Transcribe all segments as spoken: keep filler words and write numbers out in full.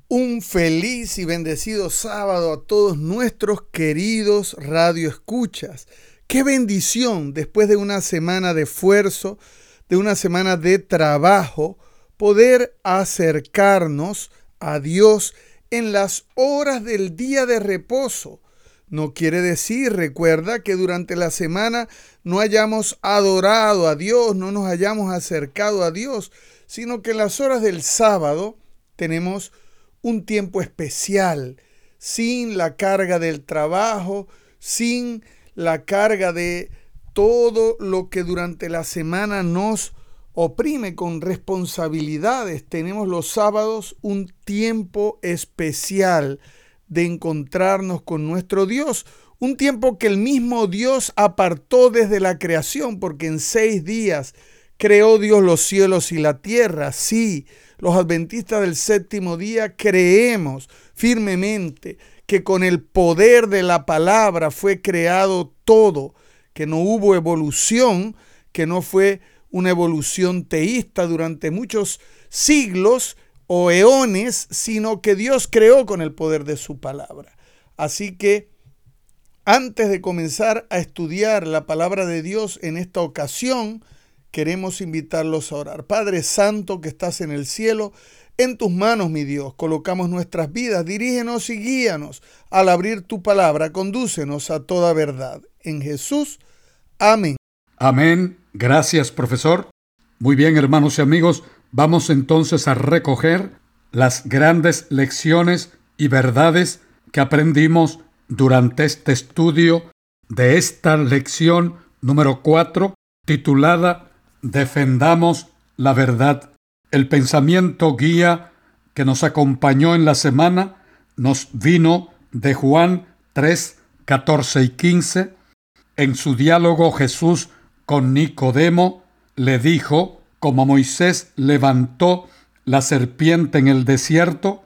Un feliz y bendecido sábado a todos nuestros queridos radioescuchas. Qué bendición después de una semana de esfuerzo, de una semana de trabajo, poder acercarnos a Dios en las horas del día de reposo. No quiere decir, recuerda, que durante la semana no hayamos adorado a Dios, no nos hayamos acercado a Dios, sino que en las horas del sábado tenemos un tiempo especial, sin la carga del trabajo, sin la carga de todo lo que durante la semana nos oprime con responsabilidades. Tenemos los sábados un tiempo especial de encontrarnos con nuestro Dios, un tiempo que el mismo Dios apartó desde la creación, porque en seis días creó Dios los cielos y la tierra. Sí, los adventistas del séptimo día creemos firmemente que con el poder de la palabra fue creado todo, que no hubo evolución, que no fue una evolución teísta durante muchos siglos o eones, sino que Dios creó con el poder de su palabra. Así que antes de comenzar a estudiar la palabra de Dios en esta ocasión, queremos invitarlos a orar. Padre Santo que estás en el cielo, en tus manos, mi Dios, colocamos nuestras vidas. Dirígenos y guíanos al abrir tu palabra. Condúcenos a toda verdad. En Jesús, amén. Amén. Gracias, profesor. Muy bien, hermanos y amigos, vamos entonces a recoger las grandes lecciones y verdades que aprendimos durante este estudio de esta lección número cuatro, titulada Defendamos la verdad. El pensamiento guía que nos acompañó en la semana nos vino de Juan tres, catorce y quince. En su diálogo Jesús con Nicodemo le dijo: como Moisés levantó la serpiente en el desierto,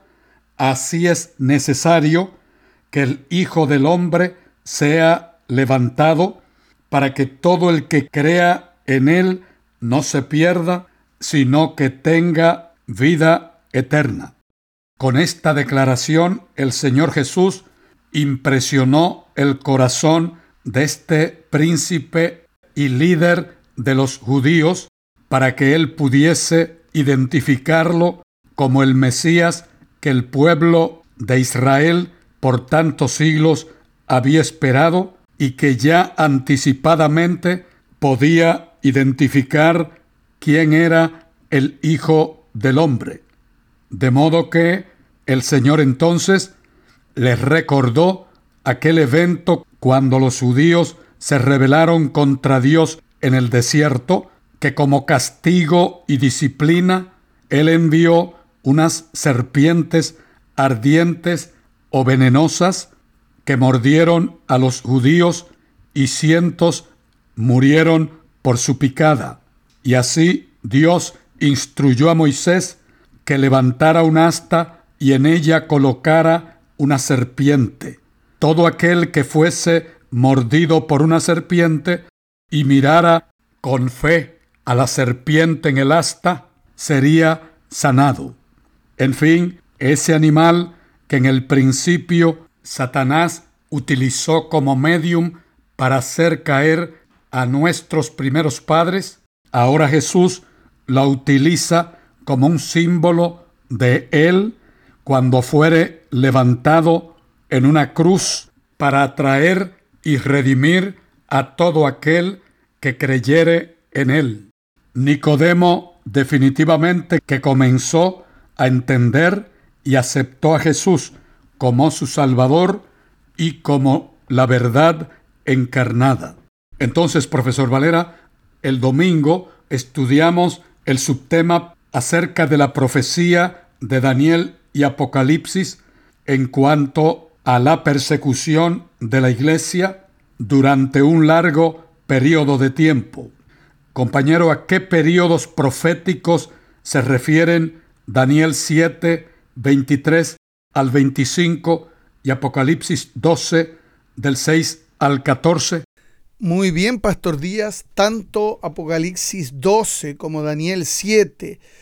así es necesario que el Hijo del Hombre sea levantado, para que todo el que crea en él no se pierda, sino que tenga vida eterna. Con esta declaración, el Señor Jesús impresionó el corazón de este príncipe y líder de los judíos para que él pudiese identificarlo como el Mesías que el pueblo de Israel por tantos siglos había esperado y que ya anticipadamente podía identificar quién era el Hijo del Hombre. De modo que el Señor entonces les recordó aquel evento cuando los judíos se rebelaron contra Dios en el desierto, que como castigo y disciplina Él envió unas serpientes ardientes o venenosas que mordieron a los judíos y cientos murieron por su picada. Y así Dios instruyó a Moisés que levantara un asta y en ella colocara una serpiente. Todo aquel que fuese mordido por una serpiente y mirara con fe a la serpiente en el asta, sería sanado. En fin, ese animal que en el principio Satanás utilizó como medium para hacer caer a nuestros primeros padres, ahora Jesús la utiliza como un símbolo de Él cuando fuere levantado en una cruz para atraer y redimir a todo aquel que creyere en Él. Nicodemo definitivamente que comenzó a entender y aceptó a Jesús como su Salvador y como la verdad encarnada. Entonces, profesor Valera, el domingo estudiamos el subtema acerca de la profecía de Daniel y Apocalipsis en cuanto a la persecución de la iglesia durante un largo periodo de tiempo. Compañero, ¿a qué periodos proféticos se refieren Daniel siete, veintitrés al veinticinco y Apocalipsis doce, del seis al catorce? Muy bien, Pastor Díaz, tanto Apocalipsis doce como Daniel siete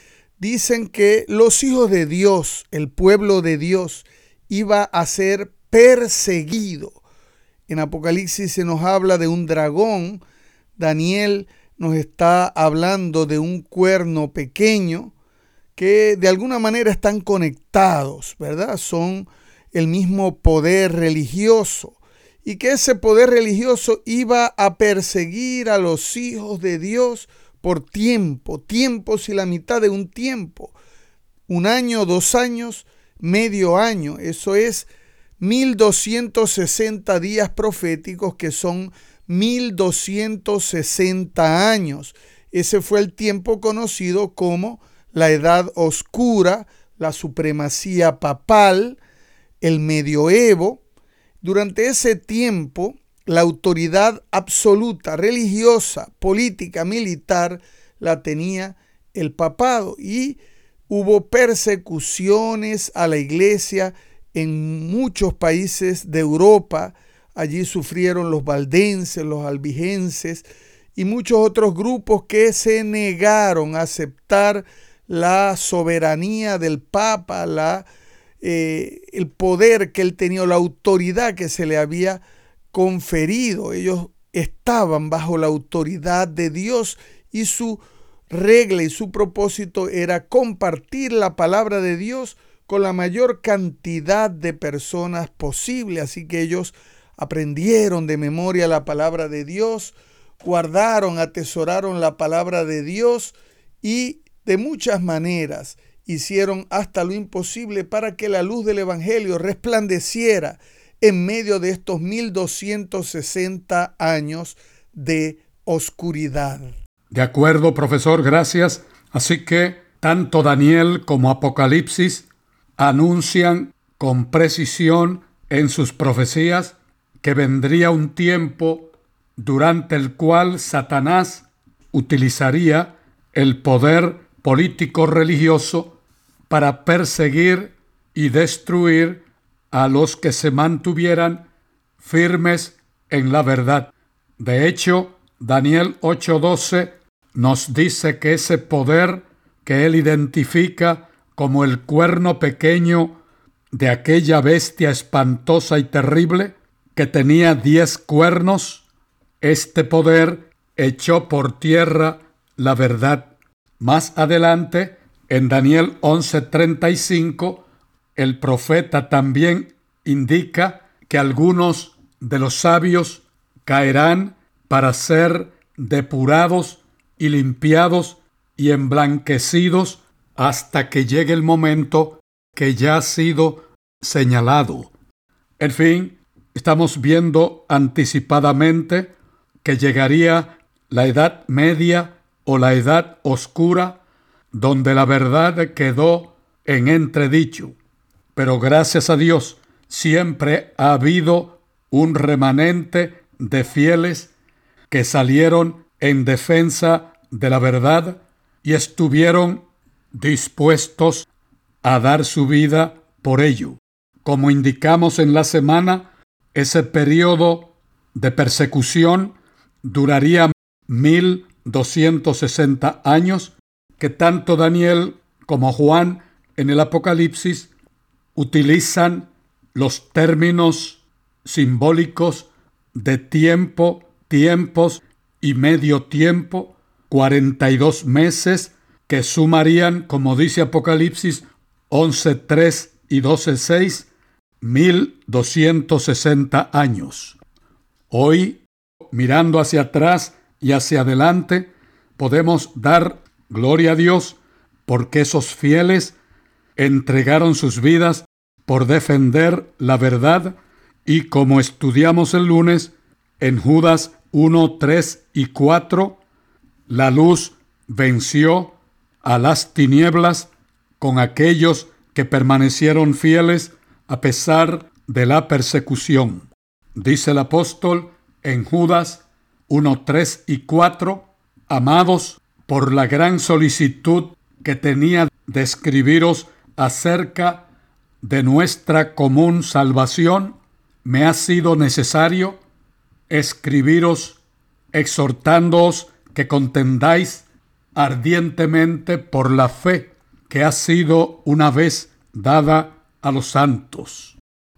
dicen que los hijos de Dios, el pueblo de Dios, iba a ser perseguido. En Apocalipsis se nos habla de un dragón. Daniel nos está hablando de un cuerno pequeño que de alguna manera están conectados, ¿verdad? Son el mismo poder religioso, y que ese poder religioso iba a perseguir a los hijos de Dios por tiempo, tiempos y la mitad de un tiempo, un año, dos años, medio año. Eso es mil doscientos sesenta días proféticos, que son mil doscientos sesenta años. Ese fue el tiempo conocido como la Edad Oscura, la supremacía papal, el medioevo. Durante ese tiempo, la autoridad absoluta, religiosa, política, militar, la tenía el papado, y hubo persecuciones a la iglesia en muchos países de Europa. Allí sufrieron los valdenses, los albigenses y muchos otros grupos que se negaron a aceptar la soberanía del Papa, la, eh, el poder que él tenía, la autoridad que se le había conferido. Ellos estaban bajo la autoridad de Dios, y su regla y su propósito era compartir la palabra de Dios con la mayor cantidad de personas posible. Así que ellos aprendieron de memoria la palabra de Dios, guardaron, atesoraron la palabra de Dios, y de muchas maneras hicieron hasta lo imposible para que la luz del evangelio resplandeciera en medio de estos mil doscientos sesenta años de oscuridad. De acuerdo, profesor, gracias. Así que tanto Daniel como Apocalipsis anuncian con precisión en sus profecías que vendría un tiempo durante el cual Satanás utilizaría el poder político religioso para perseguir y destruir a los que se mantuvieran firmes en la verdad. De hecho, Daniel ocho doce nos dice que ese poder que él identifica como el cuerno pequeño de aquella bestia espantosa y terrible que tenía diez cuernos, este poder echó por tierra la verdad. Más adelante, en Daniel once treinta y cinco, el profeta también indica que algunos de los sabios caerán para ser depurados y limpiados y emblanquecidos hasta que llegue el momento que ya ha sido señalado. En fin, estamos viendo anticipadamente que llegaría la Edad Media o la Edad Oscura, donde la verdad quedó en entredicho. Pero gracias a Dios, siempre ha habido un remanente de fieles que salieron en defensa de la verdad y estuvieron dispuestos a dar su vida por ello. Como indicamos en la semana, ese periodo de persecución duraría mil doscientos sesenta años, que tanto Daniel como Juan en el Apocalipsis utilizan los términos simbólicos de tiempo, tiempos y medio tiempo, cuarenta y dos meses, que sumarían, como dice Apocalipsis once tres y doce seis, mil doscientos sesenta años. Hoy, mirando hacia atrás y hacia adelante, podemos dar gloria a Dios porque esos fieles entregaron sus vidas por defender la verdad, y como estudiamos el lunes en Judas uno, tres y cuatro, la luz venció a las tinieblas con aquellos que permanecieron fieles a pesar de la persecución. Dice el apóstol en Judas uno, tres y cuatro, amados, por la gran solicitud que tenía de escribiros acerca de nuestra común salvación, me ha sido necesario escribiros exhortándoos que contendáis ardientemente por la fe que ha sido una vez dada a los santos.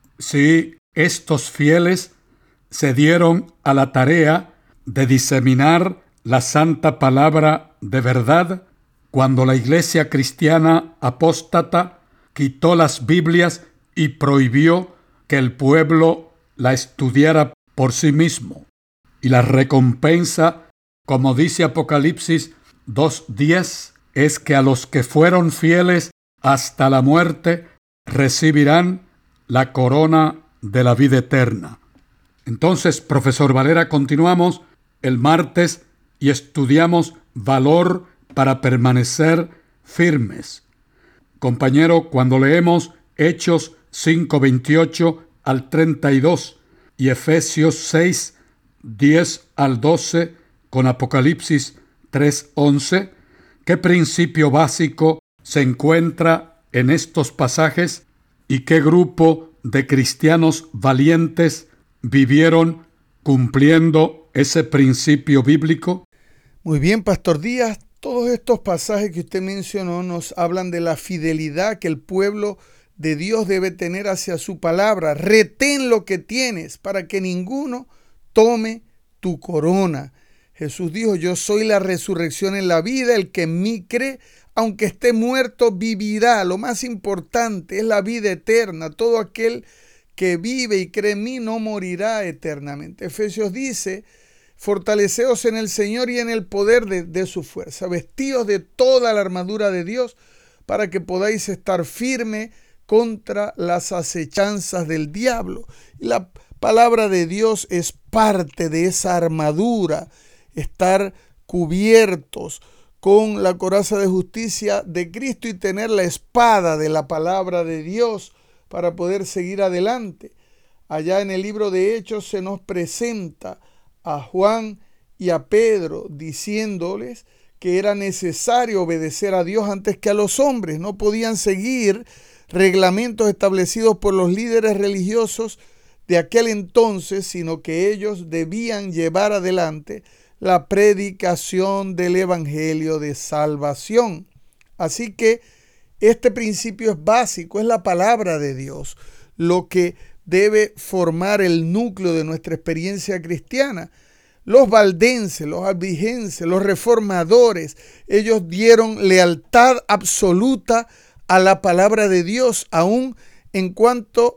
Sí, estos fieles se dieron a la tarea de diseminar la santa palabra de verdad cuando la iglesia cristiana apóstata quitó las Biblias y prohibió que el pueblo la estudiara por sí mismo. Y la recompensa, como dice Apocalipsis dos diez, es que a los que fueron fieles hasta la muerte recibirán la corona de la vida eterna. Entonces, profesor Valera, continuamos el martes y estudiamos valor para permanecer firmes. Compañero, cuando leemos Hechos cinco veintiocho al treinta y dos y Efesios seis diez al doce con Apocalipsis tres once, ¿qué principio básico se encuentra en estos pasajes y qué grupo de cristianos valientes vivieron cumpliendo ese principio bíblico? Muy bien, Pastor Díaz. Todos estos pasajes que usted mencionó nos hablan de la fidelidad que el pueblo de Dios debe tener hacia su palabra. Retén lo que tienes para que ninguno tome tu corona. Jesús dijo, yo soy la resurrección en la vida, el que en mí cree, aunque esté muerto, vivirá. Lo más importante es la vida eterna. Todo aquel que vive y cree en mí no morirá eternamente. Efesios dice, fortaleceos en el Señor y en el poder de, de su fuerza. Vestíos de toda la armadura de Dios para que podáis estar firme contra las acechanzas del diablo. Y la palabra de Dios es parte de esa armadura, estar cubiertos con la coraza de justicia de Cristo y tener la espada de la palabra de Dios para poder seguir adelante. Allá en el libro de Hechos se nos presenta a Juan y a Pedro diciéndoles que era necesario obedecer a Dios antes que a los hombres. No podían seguir reglamentos establecidos por los líderes religiosos de aquel entonces, sino que ellos debían llevar adelante la predicación del evangelio de salvación. Así que este principio es básico, es la palabra de Dios, lo que debe formar el núcleo de nuestra experiencia cristiana. Los valdenses, los albigenses, los reformadores, ellos dieron lealtad absoluta a la palabra de Dios, aún en cuanto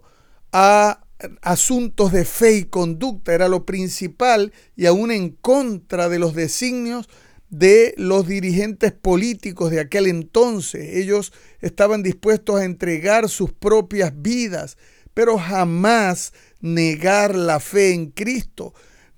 a asuntos de fe y conducta. Era lo principal, y aún en contra de los designios de los dirigentes políticos de aquel entonces. Ellos estaban dispuestos a entregar sus propias vidas, pero jamás negar la fe en Cristo,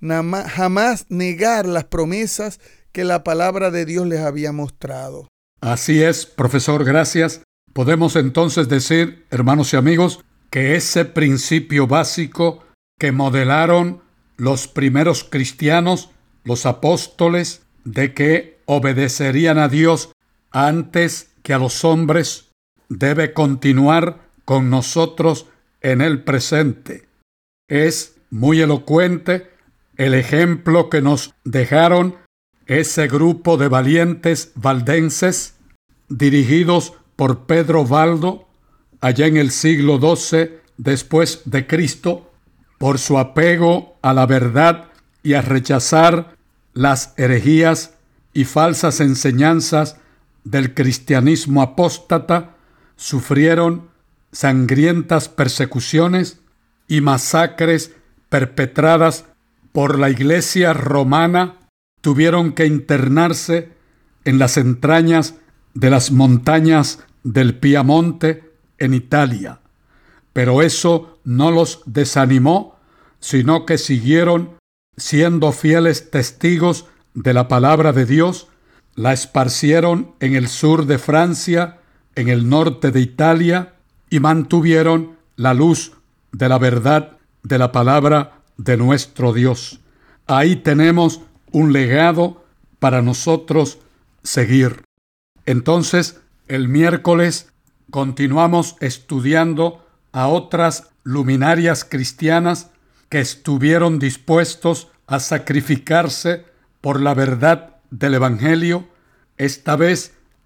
jamás negar las promesas que la palabra de Dios les había mostrado. Así es, profesor, gracias. Podemos entonces decir, hermanos y amigos, que ese principio básico que modelaron los primeros cristianos, los apóstoles, de que obedecerían a Dios antes que a los hombres, debe continuar con nosotros en el presente. Es muy elocuente el ejemplo que nos dejaron ese grupo de valientes valdenses dirigidos por Pedro Valdo allá en el siglo doce después de Cristo, por su apego a la verdad y a rechazar las herejías y falsas enseñanzas del cristianismo apóstata, sufrieron sangrientas persecuciones y masacres perpetradas por la Iglesia romana. Tuvieron que internarse en las entrañas de las montañas del Piamonte en Italia. Pero eso no los desanimó, sino que siguieron siendo fieles testigos de la palabra de Dios. La esparcieron en el sur de Francia, en el norte de Italia, y mantuvieron la luz de la verdad de la palabra de nuestro Dios. Ahí tenemos un legado para nosotros seguir. Entonces, el miércoles continuamos estudiando a otras luminarias cristianas que estuvieron dispuestos a sacrificarse por la verdad del Evangelio. Esta vez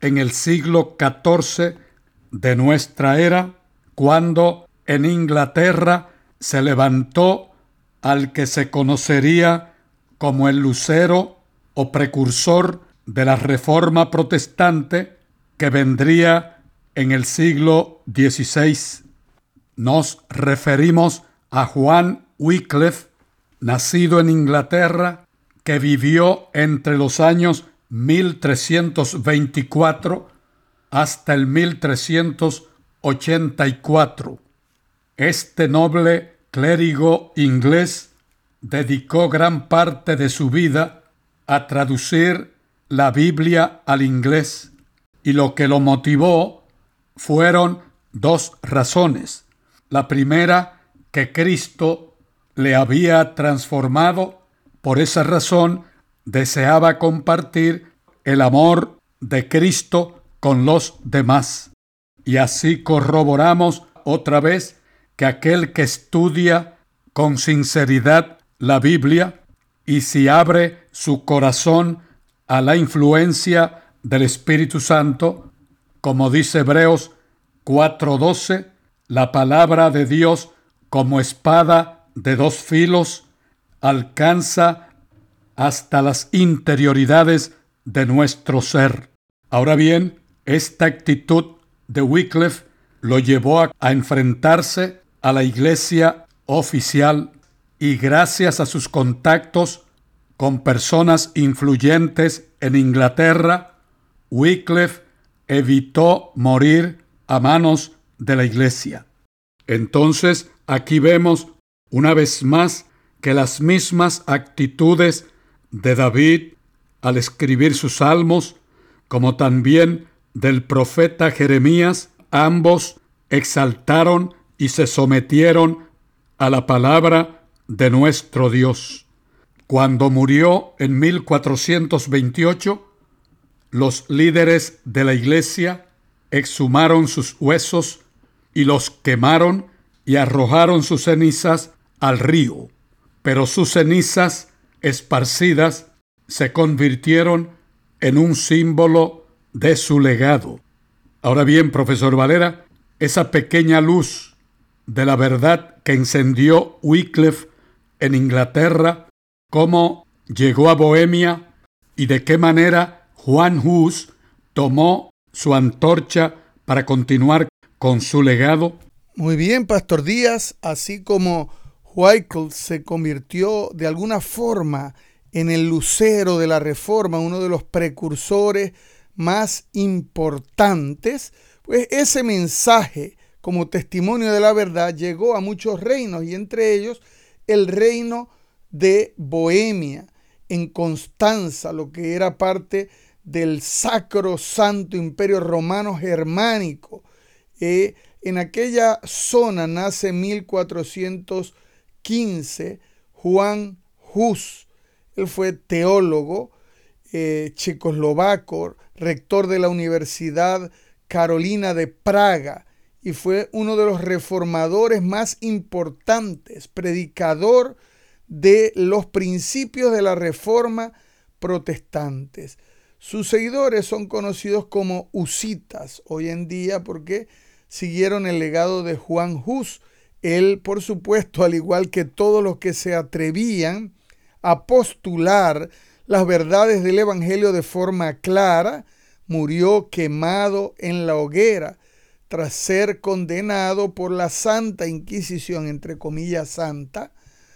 en el siglo catorce de nuestra era, cuando en Inglaterra se levantó al que se conocería como el lucero o precursor de la Reforma Protestante, que vendría en el siglo dieciséis. Nos referimos a Juan Wycliffe, nacido en Inglaterra, que vivió entre los años mil trescientos veinticuatro hasta el mil trescientos ochenta y cuatro. Este noble clérigo inglés dedicó gran parte de su vida a traducir la Biblia al inglés, y lo que lo motivó fueron dos razones. La primera, que Cristo le había transformado. Por esa razón deseaba compartir el amor de Cristo con los demás. Y así corroboramos otra vez que aquel que estudia con sinceridad la Biblia y si abre su corazón a la influencia del Espíritu Santo, como dice Hebreos cuatro doce, la palabra de Dios como espada de dos filos alcanza hasta las interioridades de nuestro ser. Ahora bien, esta actitud de Wycliffe lo llevó a, a enfrentarse a la iglesia oficial, y gracias a sus contactos con personas influyentes en Inglaterra, Wycliffe evitó morir a manos de la iglesia. Entonces, aquí vemos una vez más que las mismas actitudes de David al escribir sus salmos, como también del profeta Jeremías, ambos exaltaron y se sometieron a la palabra de nuestro Dios. Cuando murió en mil cuatrocientos veintiocho, los líderes de la iglesia exhumaron sus huesos y los quemaron y arrojaron sus cenizas al río. Pero sus cenizas esparcidas se convirtieron en un símbolo de su legado. Ahora bien, profesor Valera, esa pequeña luz de la verdad que encendió Wycliffe en Inglaterra, cómo llegó a Bohemia y de qué manera Juan Hus tomó su antorcha para continuar con su legado. Muy bien, Pastor Díaz, así como Wycliffe se convirtió de alguna forma en el lucero de la Reforma, uno de los precursores más importantes, pues ese mensaje como testimonio de la verdad llegó a muchos reinos, y entre ellos el reino de Bohemia, en Constanza, lo que era parte del Sacro Santo Imperio Romano Germánico. Eh, en aquella zona nace en mil cuatrocientos quince Juan Hus. Él fue teólogo eh, checoslovaco, rector de la Universidad Carolina de Praga, y fue uno de los reformadores más importantes, predicador de los principios de la Reforma protestantes. Sus seguidores son conocidos como husitas hoy en día porque siguieron el legado de Juan Hus. Él, por supuesto, al igual que todos los que se atrevían a postular las verdades del Evangelio de forma clara, murió quemado en la hoguera tras ser condenado por la Santa Inquisición, entre comillas santa,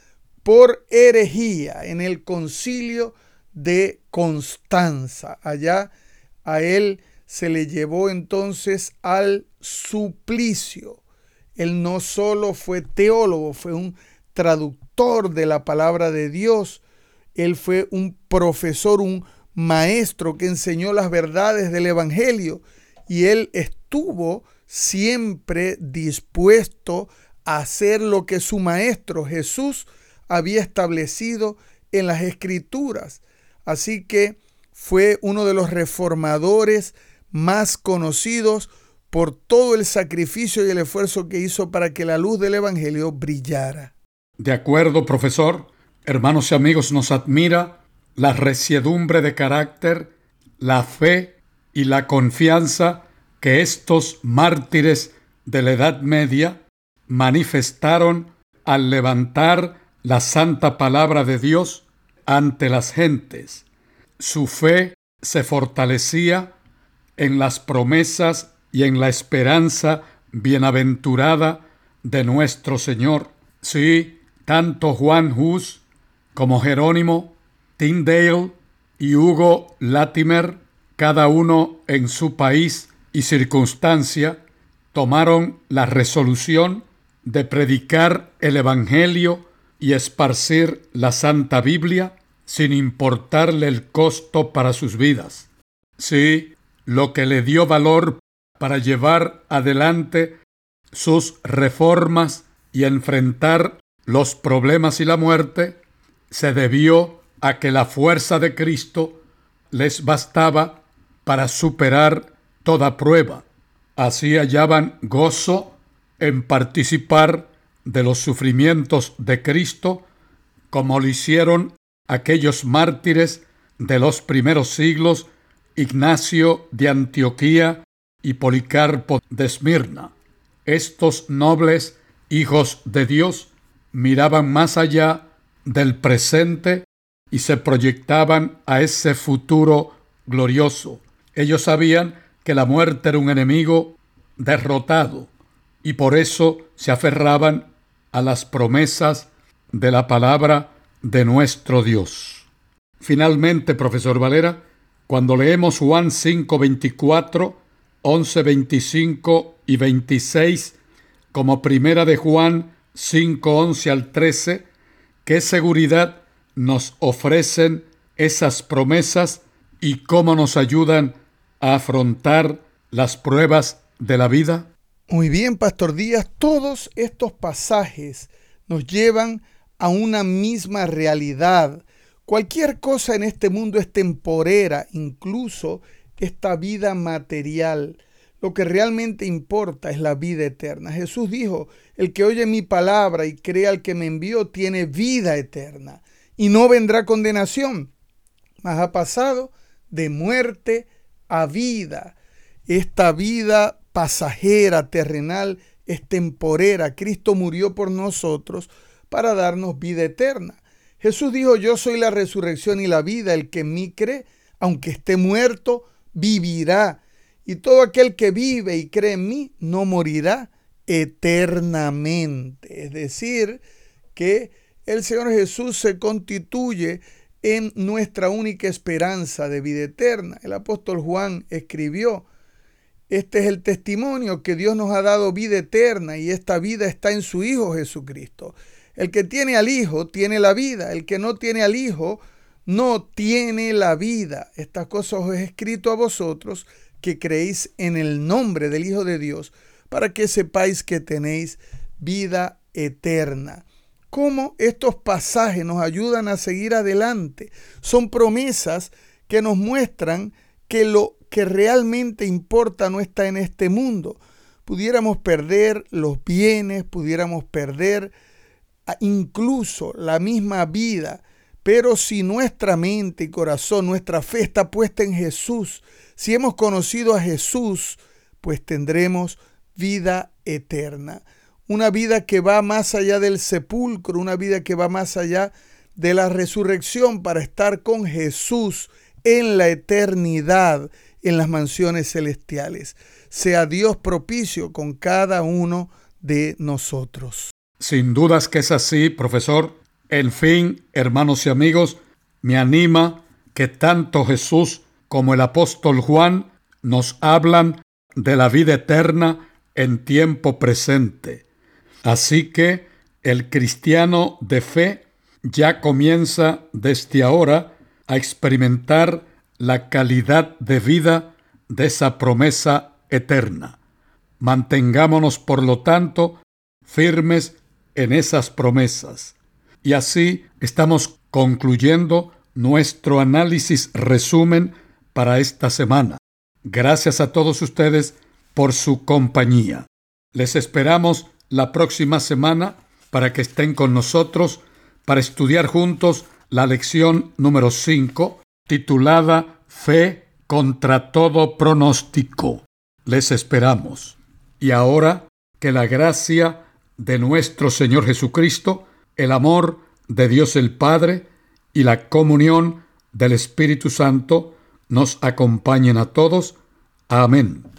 por herejía en el concilio de Constanza. Allá a él se le llevó entonces al suplicio. Él no solo fue teólogo, fue un traductor de la palabra de Dios. Él fue un profesor, un maestro que enseñó las verdades del Evangelio, y él estuvo siempre dispuesto a hacer lo que su maestro Jesús había establecido en las Escrituras. Así que fue uno de los reformadores más conocidos por todo el sacrificio y el esfuerzo que hizo para que la luz del Evangelio brillara. De acuerdo, profesor. Hermanos y amigos, nos admira la resiedumbre de carácter, la fe y la confianza que estos mártires de la Edad Media manifestaron al levantar la santa palabra de Dios ante las gentes. Su fe se fortalecía en las promesas y en la esperanza bienaventurada de nuestro Señor. Sí, tanto Juan Hus como Jerónimo, Tyndale y Hugo Latimer, cada uno en su país y circunstancia, tomaron la resolución de predicar el Evangelio y esparcir la Santa Biblia sin importarle el costo para sus vidas. Sí, lo que le dio valor para llevar adelante sus reformas y enfrentar los problemas y la muerte se debió a que la fuerza de Cristo les bastaba para superar toda prueba. Así hallaban gozo en participar de los sufrimientos de Cristo, como lo hicieron aquellos mártires de los primeros siglos, Ignacio de Antioquía y Policarpo de Esmirna. Estos nobles hijos de Dios miraban más allá del presente y se proyectaban a ese futuro glorioso. Ellos sabían que la muerte era un enemigo derrotado y por eso se aferraban a las promesas de la palabra de nuestro Dios. Finalmente, profesor Valera, cuando leemos Juan cinco veinticuatro, once veinticinco y veintiséis, como primera de Juan cinco once al trece, ¿qué seguridad nos ofrecen esas promesas y cómo nos ayudan a afrontar las pruebas de la vida? Muy bien, Pastor Díaz, todos estos pasajes nos llevan a una misma realidad. Cualquier cosa en este mundo es temporera, incluso esta vida material. Lo que realmente importa es la vida eterna. Jesús dijo, el que oye mi palabra y cree al que me envió tiene vida eterna y no vendrá condenación, mas ha pasado de muerte a vida. Esta vida pasajera, terrenal, es temporera. Cristo murió por nosotros para darnos vida eterna. Jesús dijo, yo soy la resurrección y la vida. El que en mí cree, aunque esté muerto, vivirá. Y todo aquel que vive y cree en mí, no morirá eternamente. Es decir, que el Señor Jesús se constituye en nuestra única esperanza de vida eterna. El apóstol Juan escribió, este es el testimonio que Dios nos ha dado vida eterna y esta vida está en su Hijo Jesucristo. El que tiene al Hijo tiene la vida, el que no tiene al Hijo no tiene la vida. Estas cosas os he escrito a vosotros que creéis en el nombre del Hijo de Dios, para que sepáis que tenéis vida eterna. ¿Cómo estos pasajes nos ayudan a seguir adelante? Son promesas que nos muestran que lo que realmente importa no está en este mundo. Pudiéramos perder los bienes, pudiéramos perder incluso la misma vida, pero si nuestra mente y corazón, nuestra fe está puesta en Jesús, si hemos conocido a Jesús, pues tendremos vida eterna. Una vida que va más allá del sepulcro, una vida que va más allá de la resurrección para estar con Jesús en la eternidad, en las mansiones celestiales. Sea Dios propicio con cada uno de nosotros. Sin dudas que es así, profesor. En fin, hermanos y amigos, me anima que tanto Jesús como el apóstol Juan nos hablan de la vida eterna en tiempo presente. Así que el cristiano de fe ya comienza desde ahora a experimentar la calidad de vida de esa promesa eterna. Mantengámonos, por lo tanto, firmes en esas promesas. Y así estamos concluyendo nuestro análisis resumen para esta semana. Gracias a todos ustedes por su compañía. Les esperamos la próxima semana para que estén con nosotros para estudiar juntos la lección número cinco, titulada Fe contra todo pronóstico. Les esperamos. Y ahora, que la gracia de nuestro Señor Jesucristo, el amor de Dios el Padre y la comunión del Espíritu Santo nos acompañen a todos. Amén.